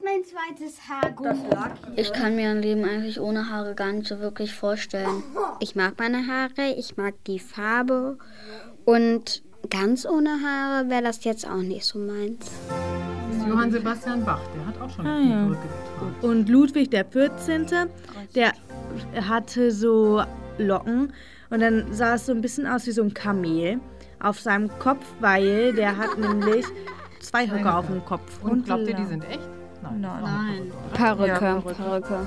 mein zweites Haar gut. Ich kann mir ein Leben eigentlich ohne Haare gar nicht so wirklich vorstellen. Ich mag meine Haare, ich mag die Farbe und ganz ohne Haare wäre das jetzt auch nicht so meins. Johann Sebastian Bach, der hat auch schon eine Perücke getragen. Und Ludwig der 14., der hatte so Locken und dann sah es so ein bisschen aus wie so ein Kamel auf seinem Kopf, weil der hat nämlich 2 Höcker auf dem Kopf. Und glaubt ihr, die sind echt? Nein. Perücke.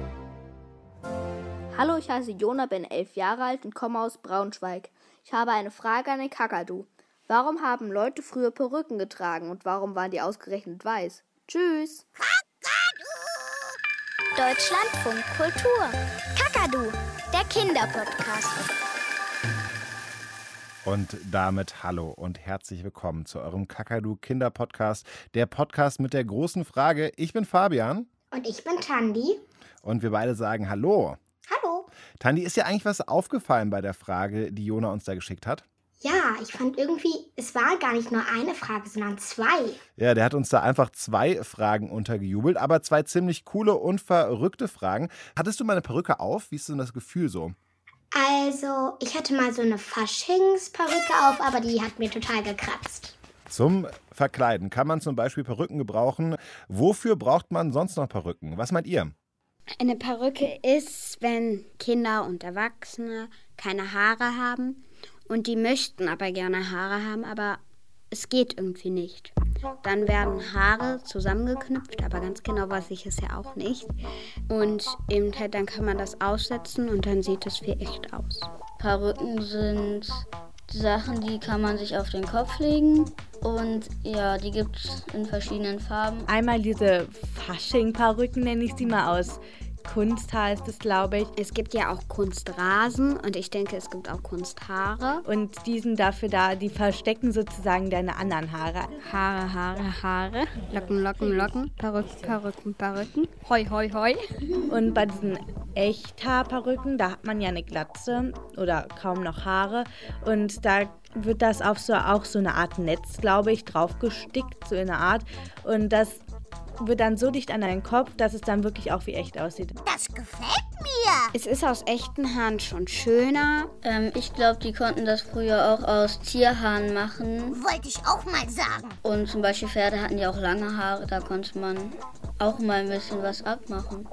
Hallo, ich heiße Jona, bin 11 Jahre alt und komme aus Braunschweig. Ich habe eine Frage an den Kakadu. Warum haben Leute früher Perücken getragen und warum waren die ausgerechnet weiß? Tschüss! Deutschlandfunk Kultur. Kakadu, der Kinderpodcast. Und damit hallo und herzlich willkommen zu eurem Kakadu Kinderpodcast, der Podcast mit der großen Frage. Ich bin Fabian. Und ich bin Tandi. Und wir beide sagen Hallo. Hallo. Tandi, ist dir eigentlich was aufgefallen bei der Frage, die Jona uns da geschickt hat? Ja, ich fand irgendwie, es war gar nicht nur eine Frage, sondern 2. Ja, der hat uns da einfach 2 Fragen untergejubelt, aber 2 ziemlich coole und verrückte Fragen. Hattest du mal eine Perücke auf? Wie ist denn das Gefühl so? Also, ich hatte mal so eine Faschingsperücke auf, aber die hat mir total gekratzt. Zum Verkleiden kann man zum Beispiel Perücken gebrauchen. Wofür braucht man sonst noch Perücken? Was meint ihr? Eine Perücke ist, wenn Kinder und Erwachsene keine Haare haben und die möchten aber gerne Haare haben, aber es geht irgendwie nicht. Dann werden Haare zusammengeknüpft, aber ganz genau weiß ich es ja auch nicht. Und eben halt dann kann man das aussetzen und dann sieht es wie echt aus. Perücken sind Sachen, die kann man sich auf den Kopf legen. Und ja, die gibt es in verschiedenen Farben. Einmal diese Fasching-Perücken, nenne ich sie mal, aus Kunsthaar heißt es, glaube ich. Es gibt ja auch Kunstrasen und ich denke, es gibt auch Kunsthaare. Und die sind dafür da, die verstecken sozusagen deine anderen Haare. Haare. Locken. Perücken. Hoi. Und bei diesen Echthaarperücken, da hat man ja eine Glatze oder kaum noch Haare. Und da wird das auf auch so eine Art Netz, glaube ich, draufgestickt, so in einer Art. Und das wird dann so dicht an deinen Kopf, dass es dann wirklich auch wie echt aussieht. Das gefällt mir. Es ist aus echten Haaren schon schöner. Ich glaube, die konnten das früher auch aus Tierhaaren machen. Wollte ich auch mal sagen. Und zum Beispiel Pferde hatten ja auch lange Haare, da konnte man auch mal ein bisschen was abmachen.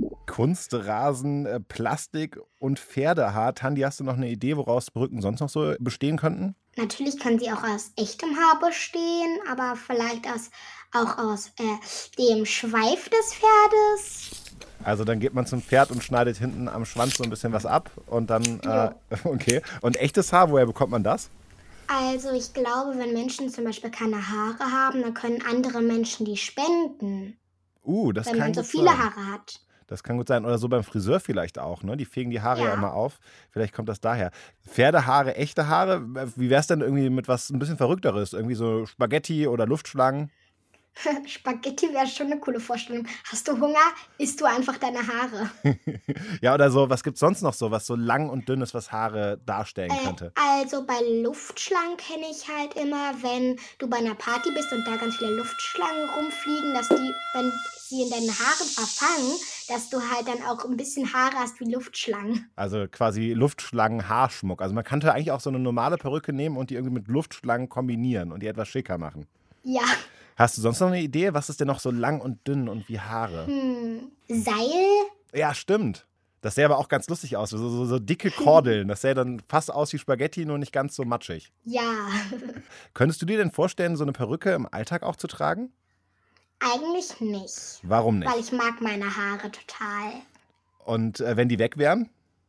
Kunstrasen, Plastik und Pferdehaar. Tandi, hast du noch eine Idee, woraus Perücken sonst noch so bestehen könnten? Natürlich können sie auch aus echtem Haar bestehen, aber vielleicht auch aus dem Schweif des Pferdes. Also dann geht man zum Pferd und schneidet hinten am Schwanz so ein bisschen was ab und dann, okay. Und echtes Haar, woher bekommt man das? Also ich glaube, wenn Menschen zum Beispiel keine Haare haben, dann können andere Menschen die spenden. Das wenn kann man so gut viele sein. Haare hat. Das kann gut sein. Oder so beim Friseur vielleicht auch, ne? Die fegen die Haare ja Ja. immer auf. Vielleicht kommt das daher. Pferdehaare, echte Haare. Wie wär's denn irgendwie mit was ein bisschen Verrückteres? Irgendwie so Spaghetti oder Luftschlangen? Spaghetti wäre schon eine coole Vorstellung. Hast du Hunger? Isst du einfach deine Haare. Ja, oder so, was gibt's sonst noch so, was so lang und dünn ist, was Haare darstellen könnte? Also bei Luftschlangen kenne ich halt immer, wenn du bei einer Party bist und da ganz viele Luftschlangen rumfliegen, dass die, wenn sie in deinen Haaren verfangen, dass du halt dann auch ein bisschen Haare hast wie Luftschlangen. Also quasi Luftschlangen-Haarschmuck. Also man könnte eigentlich auch so eine normale Perücke nehmen und die irgendwie mit Luftschlangen kombinieren und die etwas schicker machen. Ja. Hast du sonst noch eine Idee? Was ist denn noch so lang und dünn und wie Haare? Seil? Ja, stimmt. Das sähe aber auch ganz lustig aus. So dicke Kordeln. Das sähe dann fast aus wie Spaghetti, nur nicht ganz so matschig. Ja. Könntest du dir denn vorstellen, so eine Perücke im Alltag auch zu tragen? Eigentlich nicht. Warum nicht? Weil ich mag meine Haare total. Und wenn die weg wären?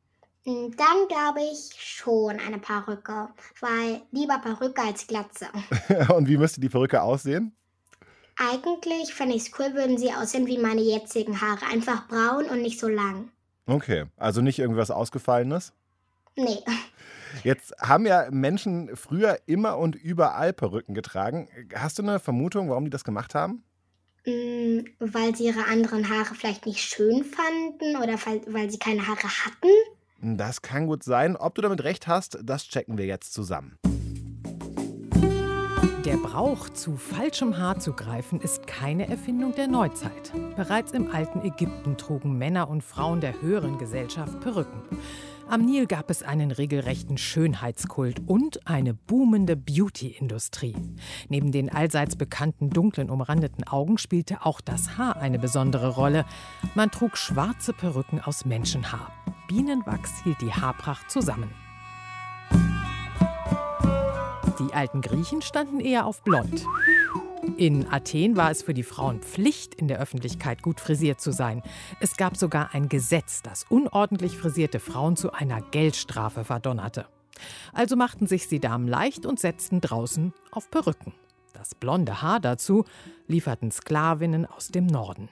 Dann glaube ich schon eine Perücke. Weil lieber Perücke als Glatze. Und wie müsste die Perücke aussehen? Eigentlich fände ich es cool, würden sie aussehen wie meine jetzigen Haare. Einfach braun und nicht so lang. Okay, also nicht irgendwas Ausgefallenes? Nee. Jetzt haben ja Menschen früher immer und überall Perücken getragen. Hast du eine Vermutung, warum die das gemacht haben? Weil sie ihre anderen Haare vielleicht nicht schön fanden oder weil sie keine Haare hatten? Das kann gut sein. Ob du damit recht hast, das checken wir jetzt zusammen. Der Brauch, zu falschem Haar zu greifen, ist keine Erfindung der Neuzeit. Bereits im alten Ägypten trugen Männer und Frauen der höheren Gesellschaft Perücken. Am Nil gab es einen regelrechten Schönheitskult und eine boomende Beauty-Industrie. Neben den allseits bekannten dunklen umrandeten Augen spielte auch das Haar eine besondere Rolle. Man trug schwarze Perücken aus Menschenhaar. Bienenwachs hielt die Haarpracht zusammen. Die alten Griechen standen eher auf blond. In Athen war es für die Frauen Pflicht, in der Öffentlichkeit gut frisiert zu sein. Es gab sogar ein Gesetz, das unordentlich frisierte Frauen zu einer Geldstrafe verdonnerte. Also machten sich die Damen leicht und setzten draußen auf Perücken. Das blonde Haar dazu lieferten Sklavinnen aus dem Norden.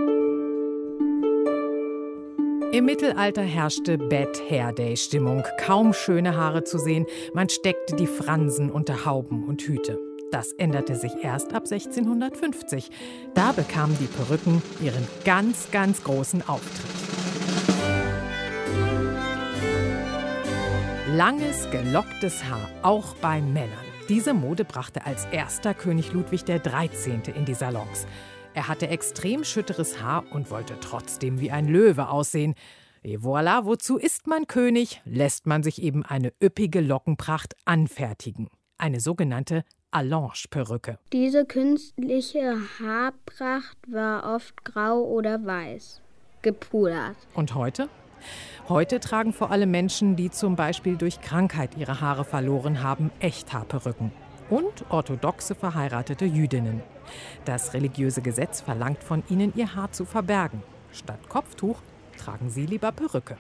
Im Mittelalter herrschte Bad Hair Day Stimmung. Kaum schöne Haare zu sehen. Man steckte die Fransen unter Hauben und Hüte. Das änderte sich erst ab 1650. Da bekamen die Perücken ihren ganz, ganz großen Auftritt. Langes, gelocktes Haar, auch bei Männern. Diese Mode brachte als erster König Ludwig XIII. In die Salons. Er hatte extrem schütteres Haar und wollte trotzdem wie ein Löwe aussehen. Et voilà, wozu ist man König? Lässt man sich eben eine üppige Lockenpracht anfertigen. Eine sogenannte Allonge-Perücke. Diese künstliche Haarpracht war oft grau oder weiß, gepudert. Und heute? Heute tragen vor allem Menschen, die zum Beispiel durch Krankheit ihre Haare verloren haben, Echthaarperücken. Und orthodoxe verheiratete Jüdinnen. Das religiöse Gesetz verlangt von ihnen, ihr Haar zu verbergen. Statt Kopftuch tragen sie lieber Perücke.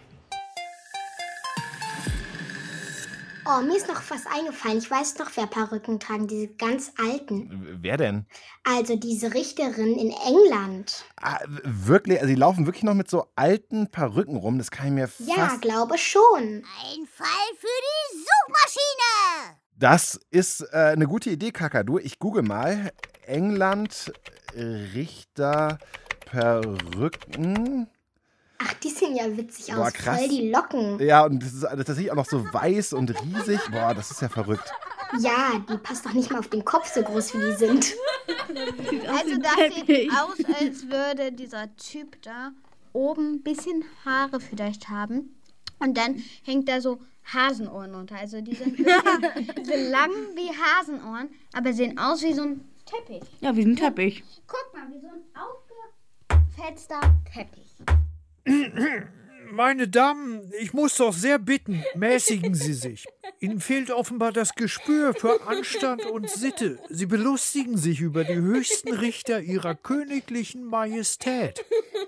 Oh, mir ist noch was eingefallen. Ich weiß noch, wer Perücken tragen, diese ganz alten. Wer denn? Also diese Richterin in England. Ah, wirklich? Also die laufen wirklich noch mit so alten Perücken rum? Das kann ich mir fast... Ja, glaube schon. Ein Fall für die Suchmaschine. Das ist eine gute Idee, Kakadu. Ich google mal. England, Richter, Perücken. Ach, die sehen ja witzig Boah, aus. krass. Voll die Locken. Ja, und das ist tatsächlich auch noch so weiß und riesig. Boah, das ist ja verrückt. Ja, die passt doch nicht mal auf den Kopf, so groß wie die sind. Also das sieht aus, als würde dieser Typ da oben ein bisschen Haare vielleicht haben. Und dann hängt da so Hasenohren unter. Also die sind so lang wie Hasenohren, aber sehen aus wie so ein Teppich. Ja, wie ein Teppich. Guck mal, wie so ein aufgefetzter Teppich. Meine Damen, ich muss doch sehr bitten, mäßigen Sie sich. Ihnen fehlt offenbar das Gespür für Anstand und Sitte. Sie belustigen sich über die höchsten Richter Ihrer königlichen Majestät.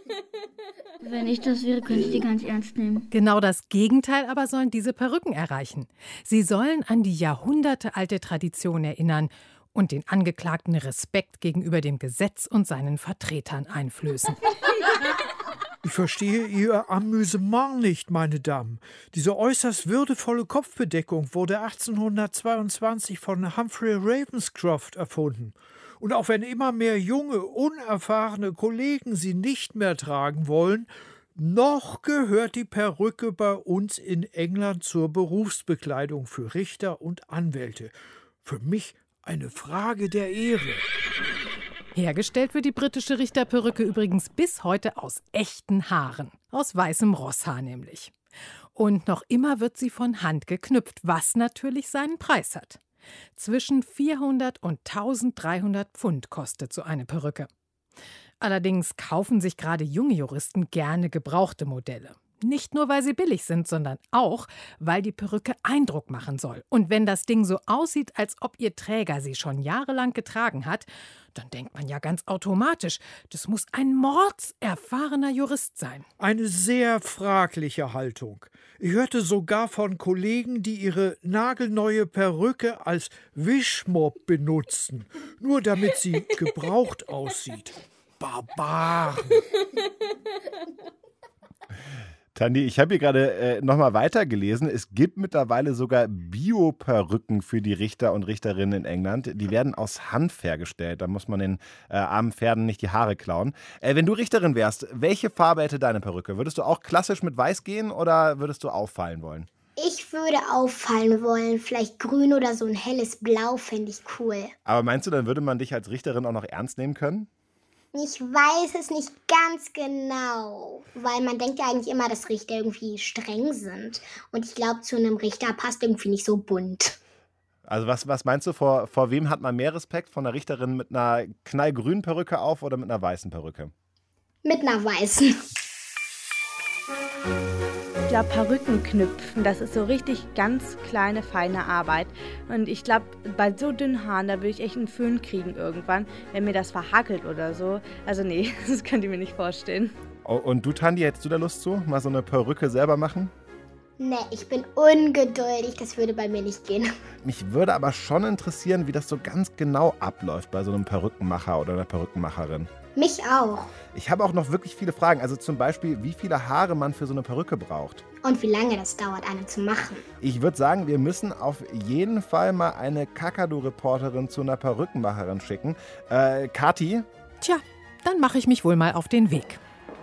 Wenn ich das wäre, könnte ich die ganz ernst nehmen. Genau das Gegenteil aber sollen diese Perücken erreichen. Sie sollen an die jahrhundertealte Tradition erinnern und den Angeklagten Respekt gegenüber dem Gesetz und seinen Vertretern einflößen. Ich verstehe Ihr Amüsement nicht, meine Damen. Diese äußerst würdevolle Kopfbedeckung wurde 1822 von Humphrey Ravenscroft erfunden. Und auch wenn immer mehr junge, unerfahrene Kollegen sie nicht mehr tragen wollen, noch gehört die Perücke bei uns in England zur Berufsbekleidung für Richter und Anwälte. Für mich eine Frage der Ehre. Hergestellt wird die britische Richterperücke übrigens bis heute aus echten Haaren. Aus weißem Rosshaar nämlich. Und noch immer wird sie von Hand geknüpft, was natürlich seinen Preis hat. Zwischen 400 und 1300 Pfund kostet so eine Perücke. Allerdings kaufen sich gerade junge Juristen gerne gebrauchte Modelle. Nicht nur, weil sie billig sind, sondern auch, weil die Perücke Eindruck machen soll. Und wenn das Ding so aussieht, als ob ihr Träger sie schon jahrelang getragen hat, dann denkt man ja ganz automatisch, das muss ein mordserfahrener Jurist sein. Eine sehr fragliche Haltung. Ich hörte sogar von Kollegen, die ihre nagelneue Perücke als Wischmopp benutzen, nur damit sie gebraucht aussieht. Barbaren. Tandi, ich habe hier gerade nochmal weitergelesen. Es gibt mittlerweile sogar Bio-Perücken für die Richter und Richterinnen in England. Die werden aus Hanf hergestellt. Da muss man den armen Pferden nicht die Haare klauen. Wenn du Richterin wärst, welche Farbe hätte deine Perücke? Würdest du auch klassisch mit Weiß gehen oder würdest du auffallen wollen? Ich würde auffallen wollen. Vielleicht grün oder so ein helles Blau fände ich cool. Aber meinst du, dann würde man dich als Richterin auch noch ernst nehmen können? Ich weiß es nicht ganz genau, weil man denkt ja eigentlich immer, dass Richter irgendwie streng sind. Und ich glaube, zu einem Richter passt irgendwie nicht so bunt. Also was meinst du, vor wem hat man mehr Respekt? Von einer Richterin mit einer knallgrünen Perücke auf oder mit einer weißen Perücke? Mit einer weißen. Ich glaube, Perücken knüpfen, das ist so richtig ganz kleine, feine Arbeit. Und ich glaube, bei so dünnen Haaren, da würde ich echt einen Föhn kriegen irgendwann, wenn mir das verhackelt oder so. Also nee, das könnt ihr mir nicht vorstellen. Oh, und du, Tandi, hättest du da Lust zu? Mal so eine Perücke selber machen? Nee, ich bin ungeduldig, das würde bei mir nicht gehen. Mich würde aber schon interessieren, wie das so ganz genau abläuft bei so einem Perückenmacher oder einer Perückenmacherin. Mich auch. Ich habe auch noch wirklich viele Fragen. Also zum Beispiel, wie viele Haare man für so eine Perücke braucht. Und wie lange das dauert, eine zu machen. Ich würde sagen, wir müssen auf jeden Fall mal eine Kakadu-Reporterin zu einer Perückenmacherin schicken. Kathi? Tja, dann mache ich mich wohl mal auf den Weg.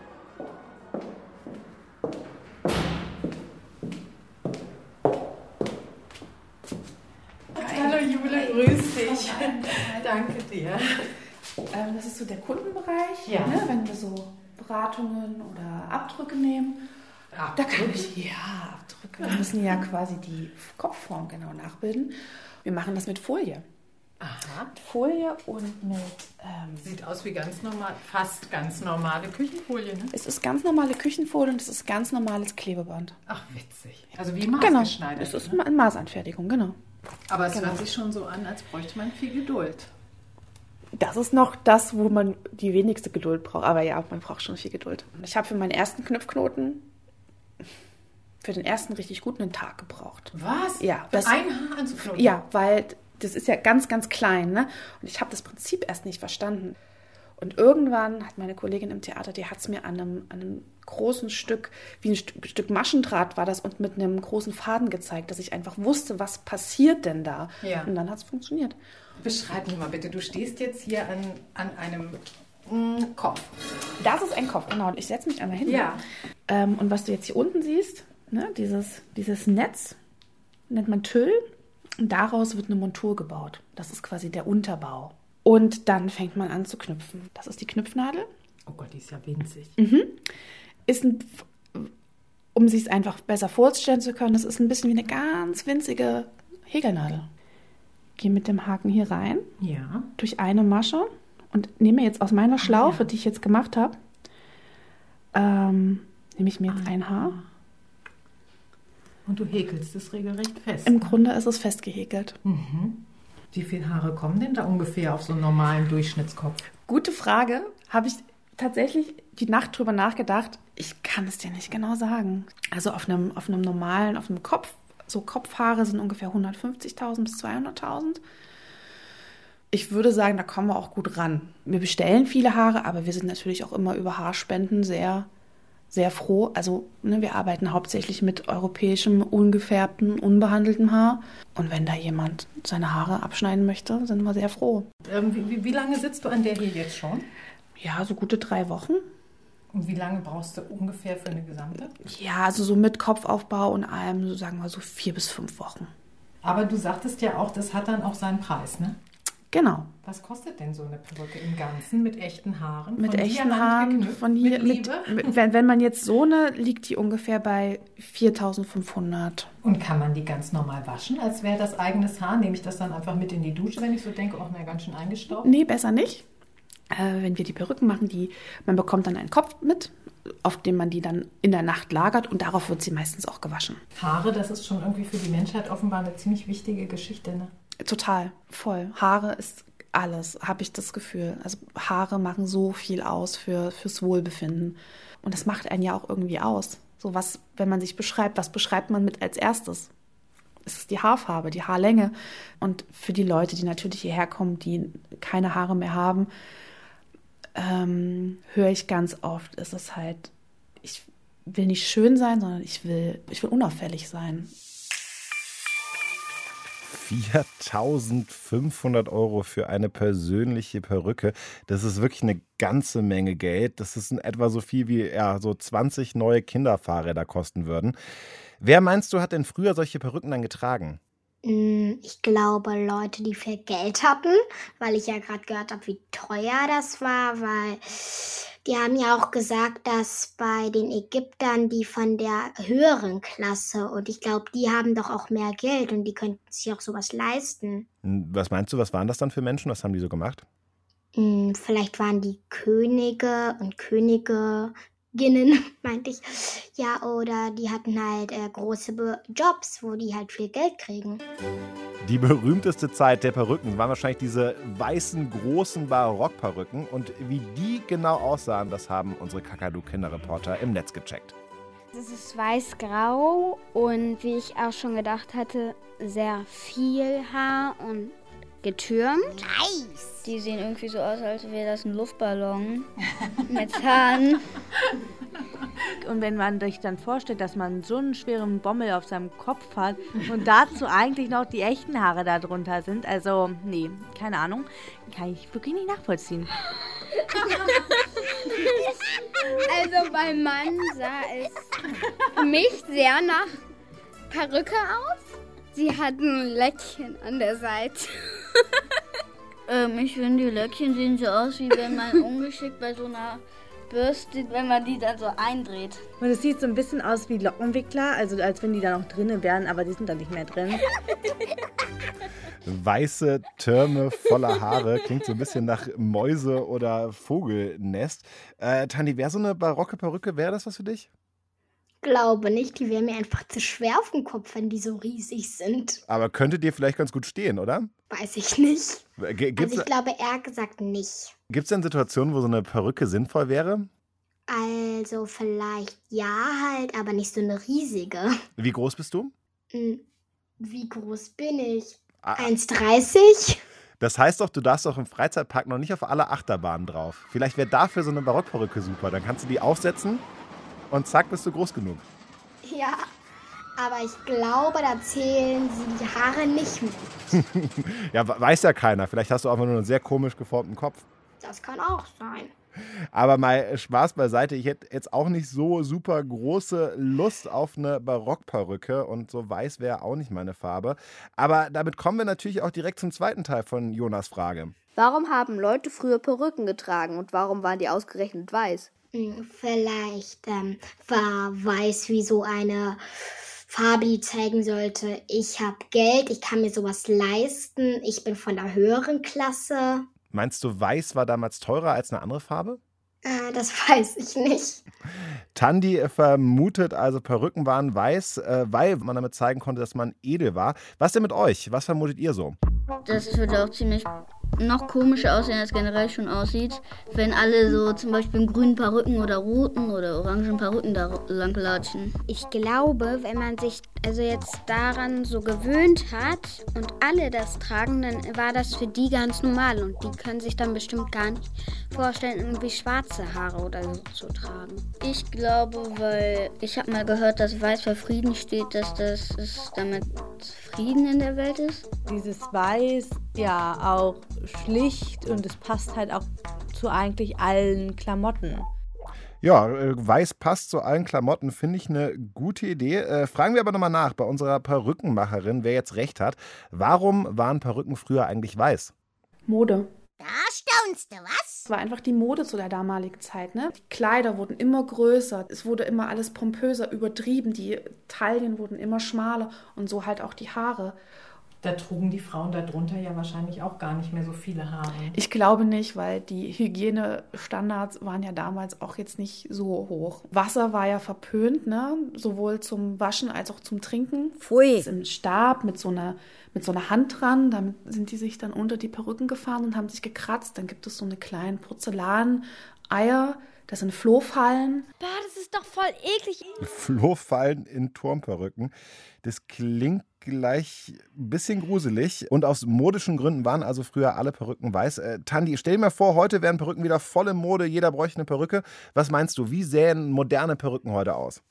Hallo Jule, grüß dich. Danke dir. Das ist so der Kundenbereich, Ja. Ne, wenn wir so Beratungen oder Abdrücke nehmen. Da kann ich, Abdrücke. Wir müssen ja quasi die Kopfform genau nachbilden. Wir machen das mit Folie. Aha. Mit Folie und mit... Sieht aus wie ganz normal, fast ganz normale Küchenfolie, ne? Es ist ganz normale Küchenfolie und es ist ganz normales Klebeband. Ach, witzig. Also wie maßgeschneidert. Genau, es ist Ne? eine Maßanfertigung, genau. Aber es hört sich schon so an, als bräuchte man viel Geduld. Das ist noch das, wo man die wenigste Geduld braucht. Aber ja, man braucht schon viel Geduld. Ich habe für meinen ersten Knüpfknoten, für den ersten richtig guten, einen Tag gebraucht. Was? Ja. Für ein Haar anzuknoten? Ja, weil das ist ja ganz, ganz klein, ne? Und ich habe das Prinzip erst nicht verstanden. Und irgendwann hat meine Kollegin im Theater, die hat es mir an einem großen Stück, wie ein Stück Maschendraht war das, und mit einem großen Faden gezeigt, dass ich einfach wusste, was passiert denn da. Ja. Und dann hat es funktioniert. Beschreib mir mal bitte, du stehst jetzt hier an einem Kopf. Das ist ein Kopf, genau. Und ich setze mich einmal hin. Ja. Und was du jetzt hier unten siehst, ne, dieses Netz, nennt man Tüll. Und daraus wird eine Montur gebaut. Das ist quasi der Unterbau. Und dann fängt man an zu knüpfen. Das ist die Knüpfnadel. Oh Gott, die ist ja winzig. Ist um sich es einfach besser vorstellen zu können, das ist ein bisschen wie eine ganz winzige Häkelnadel. Gehe mit dem Haken hier rein, Ja. durch eine Masche und nehme jetzt aus meiner Schlaufe, die ich jetzt gemacht habe, nehme ich mir jetzt ein Haar. Und du häkelst es regelrecht fest. Im Grunde ist es festgehäkelt. Wie viele Haare kommen denn da ungefähr auf so einen normalen Durchschnittskopf? Gute Frage. Habe ich tatsächlich die Nacht drüber nachgedacht. Ich kann es dir nicht genau sagen. Also auf einem normalen, auf einem Kopf, so Kopfhaare sind ungefähr 150.000 bis 200.000. Ich würde sagen, da kommen wir auch gut ran. Wir bestellen viele Haare, aber wir sind natürlich auch immer über Haarspenden sehr, sehr froh. Also wir arbeiten hauptsächlich mit europäischem, ungefärbtem, unbehandeltem Haar. Und wenn da jemand seine Haare abschneiden möchte, sind wir sehr froh. Wie lange sitzt du an der hier jetzt schon? Ja, so gute 3 Wochen. Und wie lange brauchst du ungefähr für eine gesamte? Ja, also so mit Kopfaufbau und allem, so sagen wir so 4 bis 5 Wochen. Aber du sagtest ja auch, das hat dann auch seinen Preis, ne? Genau. Was kostet denn so eine Perücke im Ganzen mit echten Haaren? Mit Von echten dir Haaren, handgeknüpft, von hier, mit Liebe? wenn man jetzt so eine, liegt die ungefähr bei 4.500. Und kann man die ganz normal waschen, als wäre das eigenes Haar? Nehme ich das dann einfach mit in die Dusche, wenn ich so denke, auch ganz schön eingestaubt? Nee, besser nicht. Wenn wir die Perücken machen, man bekommt dann einen Kopf mit, auf dem man die dann in der Nacht lagert und darauf wird sie meistens auch gewaschen. Haare, das ist schon irgendwie für die Menschheit offenbar eine ziemlich wichtige Geschichte, ne? Total, voll. Haare ist alles, habe ich das Gefühl. Also Haare machen so viel aus fürs Wohlbefinden. Und das macht einen ja auch irgendwie aus. So was, wenn man sich beschreibt, was beschreibt man mit als erstes? Es ist die Haarfarbe, die Haarlänge. Und für die Leute, die natürlich hierher kommen, die keine Haare mehr haben, höre ich ganz oft, ist es halt, ich will nicht schön sein, sondern ich will unauffällig sein. 4.500 € für eine persönliche Perücke. Das ist wirklich eine ganze Menge Geld. Das ist in etwa so viel wie so 20 neue Kinderfahrräder kosten würden. Wer meinst du, hat denn früher solche Perücken dann getragen? Ich glaube, Leute, die viel Geld hatten, weil ich ja gerade gehört habe, wie teuer das war, weil die haben ja auch gesagt, dass bei den Ägyptern die von der höheren Klasse und ich glaube, die haben doch auch mehr Geld und die könnten sich auch sowas leisten. Was meinst du, was waren das dann für Menschen? Was haben die so gemacht? Vielleicht waren die Könige und Königinnen, meinte ich. Ja, oder die hatten halt große Jobs, wo die halt viel Geld kriegen. Die berühmteste Zeit der Perücken waren wahrscheinlich diese weißen, großen Barockperücken. Und wie die genau aussahen, das haben unsere Kakadu-Kinderreporter im Netz gecheckt. Es ist weiß-grau und wie ich auch schon gedacht hatte, sehr viel Haar und getürmt. Nice. Die sehen irgendwie so aus, als wäre das ein Luftballon mit Haaren. Und wenn man sich dann vorstellt, dass man so einen schweren Bommel auf seinem Kopf hat und dazu eigentlich noch die echten Haare da drunter sind, also nee, keine Ahnung, kann ich wirklich nicht nachvollziehen. Also beim Mann sah es für mich sehr nach Perücke aus. Sie hatten Löckchen an der Seite. Ich finde, die Löckchen sehen so aus, wie wenn man ungeschickt bei so einer Bürste, wenn man die dann so eindreht. Und es sieht so ein bisschen aus wie Lockenwickler, also als wenn die da noch drinnen wären, aber die sind da nicht mehr drin. Weiße Türme voller Haare, klingt so ein bisschen nach Mäuse- oder Vogelnest. Tani, wäre so eine barocke Perücke, wäre das was für dich? Glaube nicht, die wären mir einfach zu schwer auf dem Kopf, wenn die so riesig sind. Aber könnte dir vielleicht ganz gut stehen, oder? Weiß ich nicht. Also Gibt's ich glaube eher gesagt nicht. denn Situationen, wo so eine Perücke sinnvoll wäre? Also vielleicht ja halt, aber nicht so eine riesige. Wie groß bist du? Wie groß bin ich? 1,30? Das heißt doch, du darfst doch im Freizeitpark noch nicht auf alle Achterbahnen drauf. Vielleicht wäre dafür so eine Barockperücke super. Dann kannst du die aufsetzen und zack, bist du groß genug. Ja, aber ich glaube, da zählen sie die Haare nicht mit. Ja, weiß ja keiner. Vielleicht hast du einfach nur einen sehr komisch geformten Kopf. Das kann auch sein. Aber mal Spaß beiseite. Ich hätte jetzt auch nicht so super große Lust auf eine Barockperücke und so weiß wäre auch nicht meine Farbe. Aber damit kommen wir natürlich auch direkt zum zweiten Teil von Jonas Frage. Warum haben Leute früher Perücken getragen und warum waren die ausgerechnet weiß? Vielleicht war weiß wie so eine Farbe, die zeigen sollte, ich habe Geld, ich kann mir sowas leisten, ich bin von der höheren Klasse. Meinst du, weiß war damals teurer als eine andere Farbe? Das weiß ich nicht. Tandi vermutet also, Perücken waren weiß, weil man damit zeigen konnte, dass man edel war. Was denn mit euch? Was vermutet ihr so? Das würde auch ziemlich noch komischer aussehen, als generell schon aussieht, wenn alle so zum Beispiel in grünen Perücken oder roten oder orangen Perücken da langlatschen. Ich glaube, wenn man sich also jetzt daran so gewöhnt hat und alle das tragen, dann war das für die ganz normal und die können sich dann bestimmt gar nicht vorstellen, irgendwie schwarze Haare oder so zu tragen. Ich glaube, weil ich habe mal gehört, dass Weiß für Frieden steht, dass das ist, damit Frieden in der Welt ist. Dieses Weiß, ja, auch schlicht und es passt halt auch zu eigentlich allen Klamotten. Ja, weiß passt zu allen Klamotten, finde ich eine gute Idee. Fragen wir aber nochmal nach bei unserer Perückenmacherin, wer jetzt recht hat. Warum waren Perücken früher eigentlich weiß? Mode. Da staunst du, was? Es war einfach die Mode zu der damaligen Zeit, ne? Die Kleider wurden immer größer, es wurde immer alles pompöser, übertrieben, die Taillen wurden immer schmaler und so halt auch die Haare. Da trugen die Frauen darunter ja wahrscheinlich auch gar nicht mehr so viele Haare. Ich glaube nicht, weil die Hygienestandards waren ja damals auch jetzt nicht so hoch. Wasser war ja verpönt, ne? Sowohl zum Waschen als auch zum Trinken. Pfui. Das ist ein Stab mit so einer Hand dran, damit sind die sich dann unter die Perücken gefahren und haben sich gekratzt. Dann gibt es so eine kleinen Porzellaneier, das sind Flohfallen. Boah, das ist doch voll eklig. Flohfallen in Turmperücken. Das klingt gleich ein bisschen gruselig. Und aus modischen Gründen waren also früher alle Perücken weiß. Tandi, stell dir mal vor, heute wären Perücken wieder voll in Mode. Jeder bräuchte eine Perücke. Was meinst du, wie sähen moderne Perücken heute aus?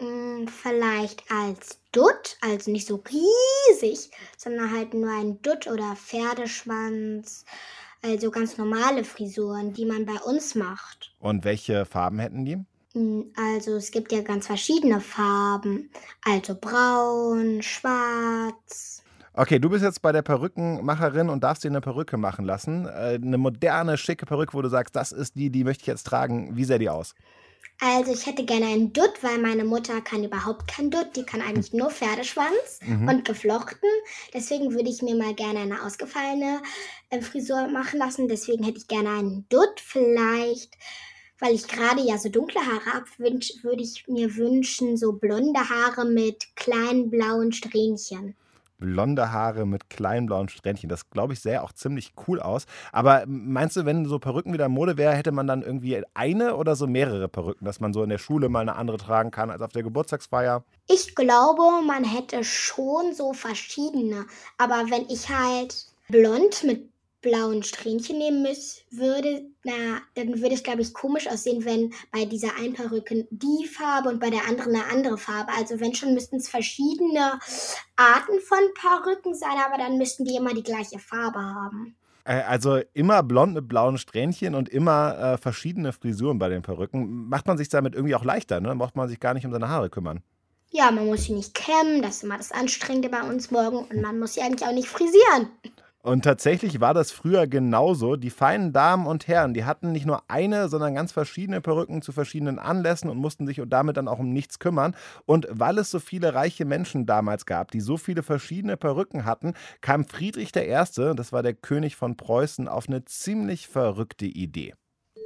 Vielleicht als Dutt, also nicht so riesig, sondern halt nur ein Dutt oder Pferdeschwanz. Also ganz normale Frisuren, die man bei uns macht. Und welche Farben hätten die? Also es gibt ja ganz verschiedene Farben. Also braun, schwarz. Okay, du bist jetzt bei der Perückenmacherin und darfst dir eine Perücke machen lassen. Eine moderne, schicke Perücke, wo du sagst, das ist die möchte ich jetzt tragen. Wie sähe die aus? Also ich hätte gerne einen Dutt, weil meine Mutter kann überhaupt keinen Dutt. Die kann eigentlich nur Pferdeschwanz und geflochten. Deswegen würde ich mir mal gerne eine ausgefallene Frisur machen lassen. Deswegen hätte ich gerne einen Dutt. Vielleicht, weil ich gerade ja so dunkle Haare habe, würde ich mir wünschen, so blonde Haare mit kleinen blauen Strähnchen. Blonde Haare mit kleinen blauen Strähnchen. Das, glaube ich, sähe auch ziemlich cool aus. Aber meinst du, wenn so Perücken wieder Mode wäre, hätte man dann irgendwie eine oder so mehrere Perücken, dass man so in der Schule mal eine andere tragen kann als auf der Geburtstagsfeier? Ich glaube, man hätte schon so verschiedene. Aber wenn ich halt blond mit blauen Strähnchen nehmen würde, dann würde es, glaube ich, komisch aussehen, wenn bei dieser einen Perücke die Farbe und bei der anderen eine andere Farbe. Also wenn schon, müssten es verschiedene Arten von Perücken sein, aber dann müssten die immer die gleiche Farbe haben. Also immer blond mit blauen Strähnchen und immer verschiedene Frisuren bei den Perücken. Macht man sich damit irgendwie auch leichter, ne? Dann braucht man sich gar nicht um seine Haare kümmern. Ja, man muss sie nicht kämmen, das ist immer das Anstrengende bei uns morgen. Und man muss sie eigentlich auch nicht frisieren. Und tatsächlich war das früher genauso. Die feinen Damen und Herren, die hatten nicht nur eine, sondern ganz verschiedene Perücken zu verschiedenen Anlässen und mussten sich damit dann auch um nichts kümmern. Und weil es so viele reiche Menschen damals gab, die so viele verschiedene Perücken hatten, kam Friedrich I., das war der König von Preußen, auf eine ziemlich verrückte Idee.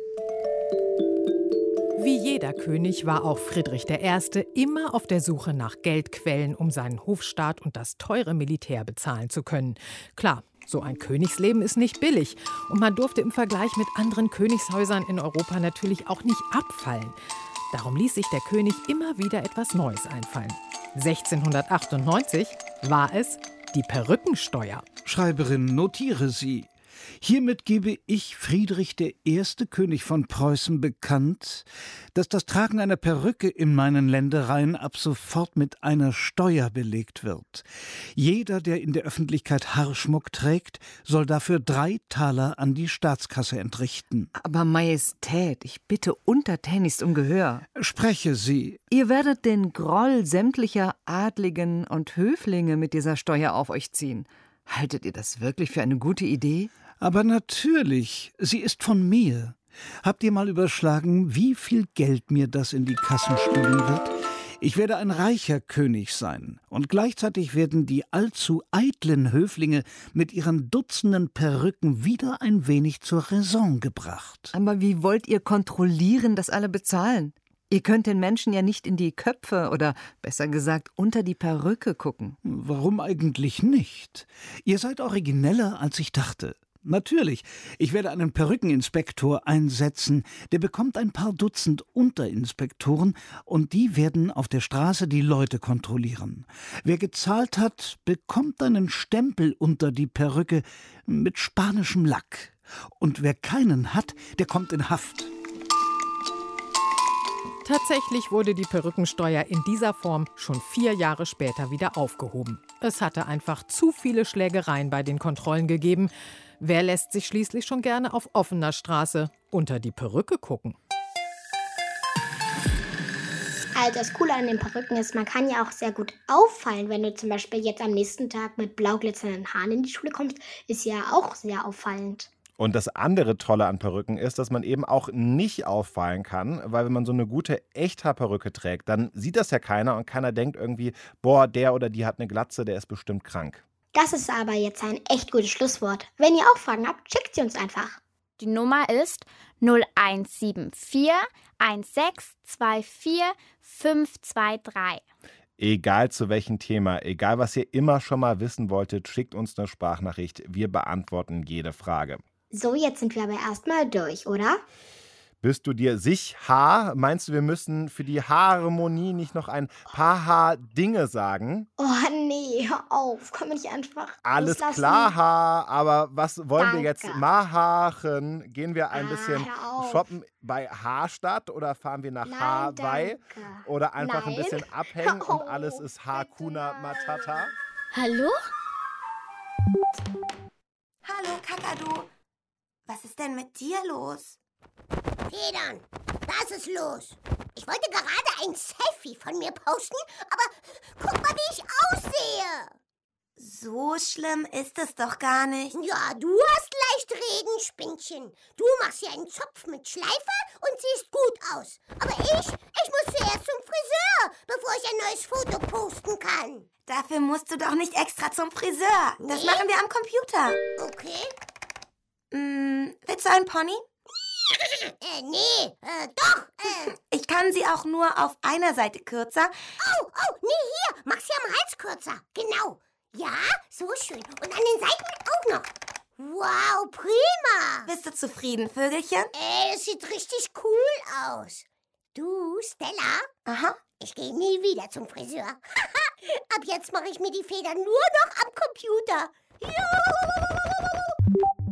Wie jeder König war auch Friedrich I. immer auf der Suche nach Geldquellen, um seinen Hofstaat und das teure Militär bezahlen zu können. Klar, so ein Königsleben ist nicht billig und man durfte im Vergleich mit anderen Königshäusern in Europa natürlich auch nicht abfallen. Darum ließ sich der König immer wieder etwas Neues einfallen. 1698 war es die Perückensteuer. Schreiberin, notiere Sie. Hiermit gebe ich, Friedrich I., König von Preußen, bekannt, dass das Tragen einer Perücke in meinen Ländereien ab sofort mit einer Steuer belegt wird. Jeder, der in der Öffentlichkeit Haarschmuck trägt, soll dafür 3 Taler an die Staatskasse entrichten. Aber Majestät, ich bitte untertänigst um Gehör. Spreche Sie. Ihr werdet den Groll sämtlicher Adligen und Höflinge mit dieser Steuer auf euch ziehen. Haltet ihr das wirklich für eine gute Idee? Aber natürlich, sie ist von mir. Habt ihr mal überschlagen, wie viel Geld mir das in die Kassen spülen wird? Ich werde ein reicher König sein. Und gleichzeitig werden die allzu eitlen Höflinge mit ihren Dutzenden Perücken wieder ein wenig zur Raison gebracht. Aber wie wollt ihr kontrollieren, dass alle bezahlen? Ihr könnt den Menschen ja nicht in die Köpfe oder, besser gesagt, unter die Perücke gucken. Warum eigentlich nicht? Ihr seid origineller, als ich dachte. Natürlich, ich werde einen Perückeninspektor einsetzen, der bekommt ein paar Dutzend Unterinspektoren und die werden auf der Straße die Leute kontrollieren. Wer gezahlt hat, bekommt einen Stempel unter die Perücke mit spanischem Lack. Und wer keinen hat, der kommt in Haft. Tatsächlich wurde die Perückensteuer in dieser Form schon 4 Jahre später wieder aufgehoben. Es hatte einfach zu viele Schlägereien bei den Kontrollen gegeben. Wer lässt sich schließlich schon gerne auf offener Straße unter die Perücke gucken? Also das Coole an den Perücken ist, man kann ja auch sehr gut auffallen. Wenn du zum Beispiel jetzt am nächsten Tag mit blau glitzernden Haaren in die Schule kommst, ist ja auch sehr auffallend. Und das andere Tolle an Perücken ist, dass man eben auch nicht auffallen kann, weil wenn man so eine gute Echthaarperücke trägt, dann sieht das ja keiner und keiner denkt irgendwie, boah, der oder die hat eine Glatze, der ist bestimmt krank. Das ist aber jetzt ein echt gutes Schlusswort. Wenn ihr auch Fragen habt, schickt sie uns einfach. Die Nummer ist 0174 1624 523. Egal zu welchem Thema, egal was ihr immer schon mal wissen wolltet, schickt uns eine Sprachnachricht. Wir beantworten jede Frage. So, jetzt sind wir aber erstmal durch, oder? Bist du dir sicher? Meinst du, wir müssen für die Harmonie nicht noch ein paar Dinge sagen? Oh nee, hör auf. Können wir nicht einfach Alles loslassen? klar, aber was wollen wir jetzt Danke. machen? Gehen wir ein bisschen hör auf. shoppen bei Haarstadt oder fahren wir nach Nein, Hawaii? danke. Oder einfach ein Nein. bisschen abhängen Hör und auf, alles ist Hakuna Matata? Hallo? Hallo, Kakadu. Was ist denn mit dir los? Federn, was ist los? Ich wollte gerade ein Selfie von mir posten, aber guck mal, wie ich aussehe. So schlimm ist es doch gar nicht. Ja, du hast leicht Regenspinnchen. Du machst hier einen Zopf mit Schleife und siehst gut aus. Aber ich muss zuerst zum Friseur, bevor ich ein neues Foto posten kann. Dafür musst du doch nicht extra zum Friseur. Das machen wir am Computer. Okay. Willst du einen Pony? Doch. Ich kann sie auch nur auf einer Seite kürzer. Oh, nee, hier. Mach sie am Hals kürzer. Genau. Ja, so schön. Und an den Seiten auch noch. Wow, prima. Bist du zufrieden, Vögelchen? Es sieht richtig cool aus. Du, Stella? Aha. Ich gehe nie wieder zum Friseur. Ab jetzt mache ich mir die Federn nur noch am Computer. Juhu.